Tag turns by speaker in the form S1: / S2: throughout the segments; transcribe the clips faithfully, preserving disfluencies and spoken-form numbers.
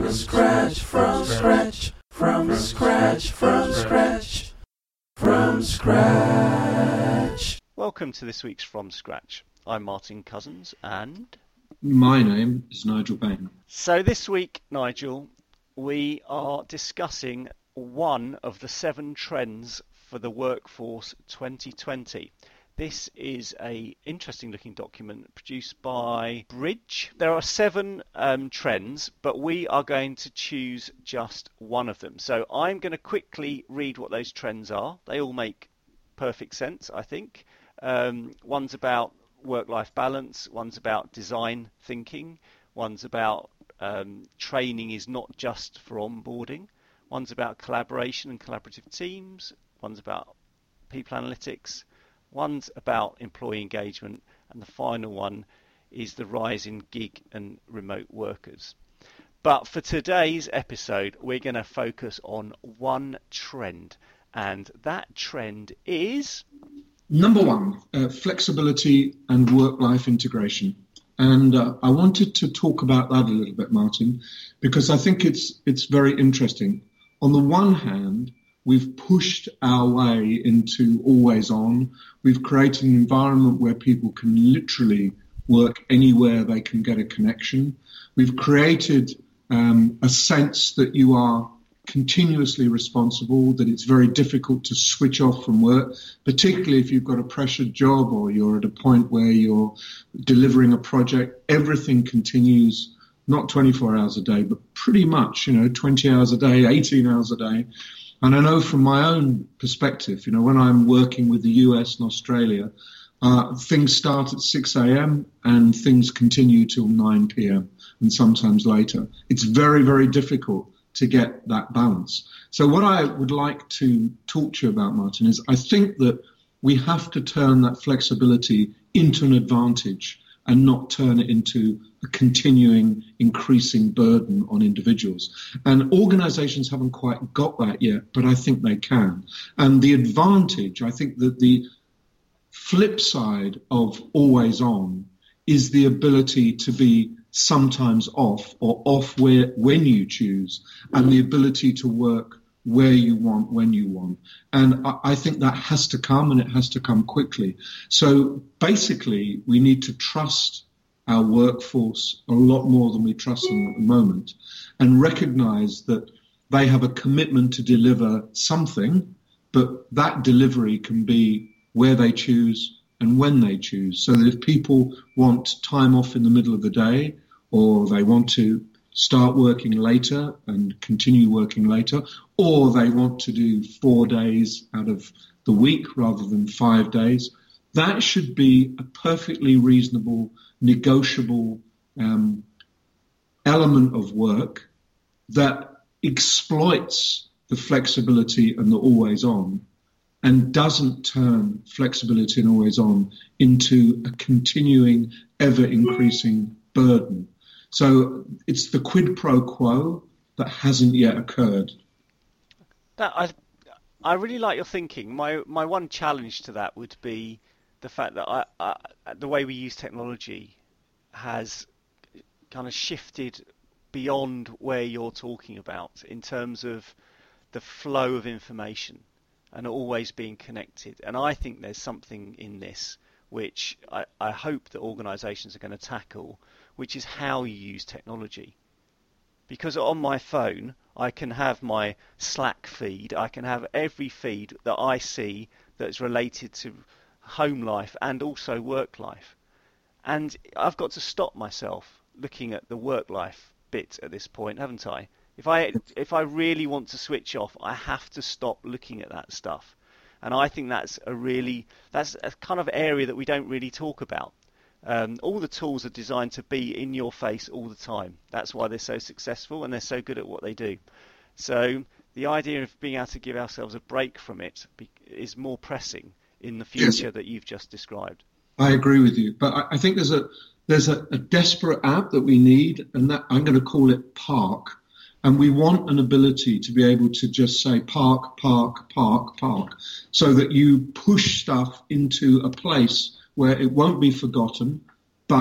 S1: From scratch, from scratch, from scratch, from scratch, from scratch.
S2: Welcome to this week's From Scratch. I'm Martin Cousins and...
S3: My name is Nigel Bain.
S2: So this week, Nigel, we are discussing one of the seven trends for the workforce twenty twenty. This is a interesting looking document produced by Bridge. There are seven um, trends, but we are going to choose just one of them. So I'm going to quickly read what those trends are. They all make perfect sense, I think. Um, one's about work-life balance, one's about design thinking, one's about um, training is not just for onboarding, one's about collaboration and collaborative teams, one's about people analytics, one's about employee engagement, and the final one is the rise in gig and remote workers. But for today's episode, we're going to focus on one trend, and that trend is...
S3: Number one, uh, flexibility and work-life integration. And uh, I wanted to talk about that a little bit, Martin, because I think it's it's very interesting. On the one hand, we've pushed our way into always on. We've created an environment where people can literally work anywhere they can get a connection. We've created um, a sense that you are continuously responsible, that it's very difficult to switch off from work, particularly if you've got a pressured job or you're at a point where you're delivering a project. Everything continues, not twenty-four hours a day, but pretty much, you know, twenty hours a day, eighteen hours a day. And I know from my own perspective, you know, when I'm working with the U S and Australia, uh, things start at six a.m. and things continue till nine p.m. and sometimes later. It's very, very difficult to get that balance. So what I would like to talk to you about, Martin, is I think that we have to turn that flexibility into an advantage and not turn it into a continuing increasing burden on individuals. And organizations haven't quite got that yet, but I think they can. And the advantage, I think that the flip side of always on is the ability to be sometimes off or off where when you choose, and the ability to work where you want, when you want. And I, I think that has to come, and it has to come quickly. So basically, we need to trust our workforce a lot more than we trust them at the moment, and recognize that they have a commitment to deliver something, but that delivery can be where they choose and when they choose. So that if people want time off in the middle of the day, or they want to start working later and continue working later, or they want to do four days out of the week rather than five days, that should be a perfectly reasonable, negotiable um, element of work that exploits the flexibility and the always on, and doesn't turn flexibility and always on into a continuing, ever increasing burden. So it's the quid pro quo that hasn't yet occurred.
S2: That I, I really like your thinking. My my one challenge to that would be the fact that I, I, the way we use technology has kind of shifted beyond where you're talking about in terms of the flow of information and always being connected. And I think there's something in this which I, I hope that organisations are going to tackle, which is how you use technology. Because on my phone, I can have my Slack feed, I can have every feed that I see that's related to home life and also work life. And I've got to stop myself looking at the work life bit at this point, haven't I? If I if I really want to switch off, I have to stop looking at that stuff. And I think that's a really, that's a kind of area that we don't really talk about. Um, all the tools are designed to be in your face all the time. That's why they're so successful and they're so good at what they do. So the idea of being able to give ourselves a break from it be, is more pressing in the future yes. that you've just described.
S3: I agree with you, but I, I think there's a there's a, a desperate app that we need, and that I'm going to call it Park. And we want an ability to be able to just say park, park, park, park, so that you push stuff into a place where it won't be forgotten, but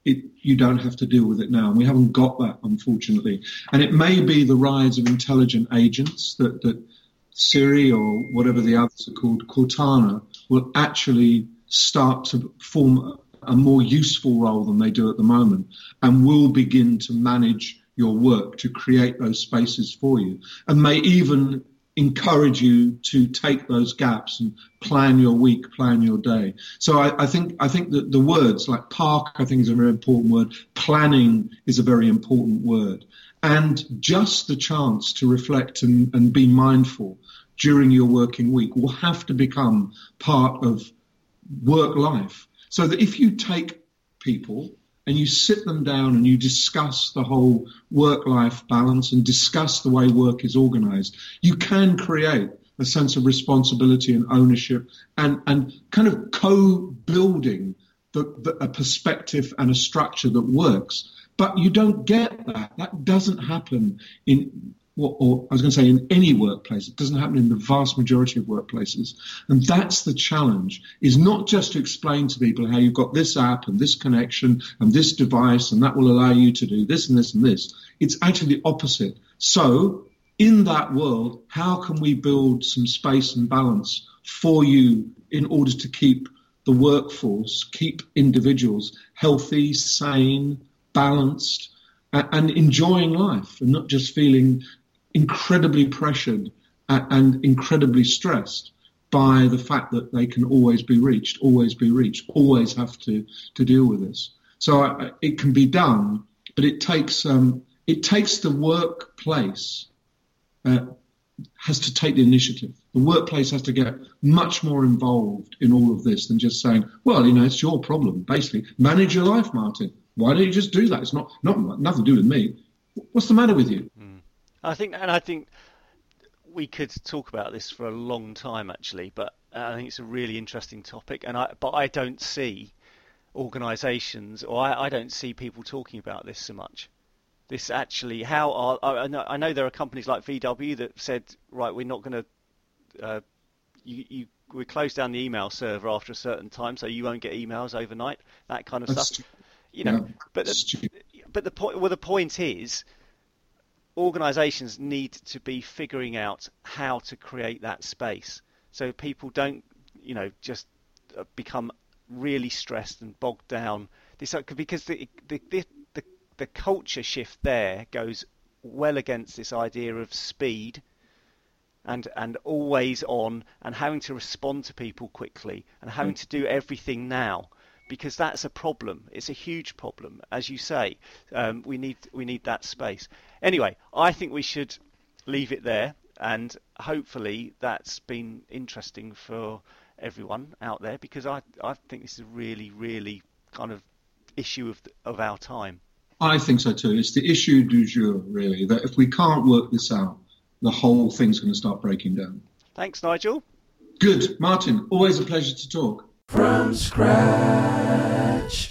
S3: it, you don't have to deal with it now. And we haven't got that, unfortunately. And it may be the rise of intelligent agents that, that Siri or whatever the others are called, Cortana, will actually start to form a more useful role than they do at the moment, and will begin to manage your work, to create those spaces for you, and may even encourage you to take those gaps and plan your week, plan your day. So I, I think I think that the words like park, I think, is a very important word. Planning is a very important word. And just the chance to reflect and, and be mindful during your working week will have to become part of work life. So that if you take people and you sit them down and you discuss the whole work-life balance and discuss the way work is organized, you can create a sense of responsibility and ownership and, and kind of co-building the, the, a perspective and a structure that works. But you don't get that. That doesn't happen in, or, or I was going to say in any workplace. It doesn't happen in the vast majority of workplaces. And that's the challenge, is not just to explain to people how you've got this app and this connection and this device and that will allow you to do this and this and this. It's actually the opposite. So in that world, how can we build some space and balance for you in order to keep the workforce, keep individuals healthy, sane, balanced, and enjoying life, and not just feeling incredibly pressured and incredibly stressed by the fact that they can always be reached, always be reached, always have to, to deal with this. So I, it can be done, but it takes um, it takes the workplace uh, has to take the initiative. The workplace has to get much more involved in all of this than just saying, well, you know, it's your problem. Basically, manage your life, Martin. Why don't you just do that? It's not, not nothing to do with me. What's the matter with you?
S2: Mm. I think, and I think we could talk about this for a long time, actually. But I think it's a really interesting topic. And I, but I don't see organisations, or I, I don't see people talking about this so much. This actually, how are I know, I know there are companies like V W that said, right, we're not going to, uh, you, you we close down the email server after a certain time, so you won't get emails overnight, that kind of
S3: That's
S2: stuff. You know,
S3: yeah,
S2: but the, but the point, well, the point is, organisations need to be figuring out how to create that space, so people don't, you know, just become really stressed and bogged down. This because the the the, the, the culture shift there goes well against this idea of speed and and always on and having to respond to people quickly and having to do everything now. Because that's a problem. It's a huge problem, as you say. Um, we need we need that space. Anyway, I think we should leave it there, and hopefully that's been interesting for everyone out there, because I I think this is a really really kind of issue of of our time.
S3: I think so too. It's the issue du jour, really. That if we can't work this out, the whole thing's going to start breaking down.
S2: Thanks, Nigel.
S3: Good, Martin. Always a pleasure to talk.
S1: From scratch.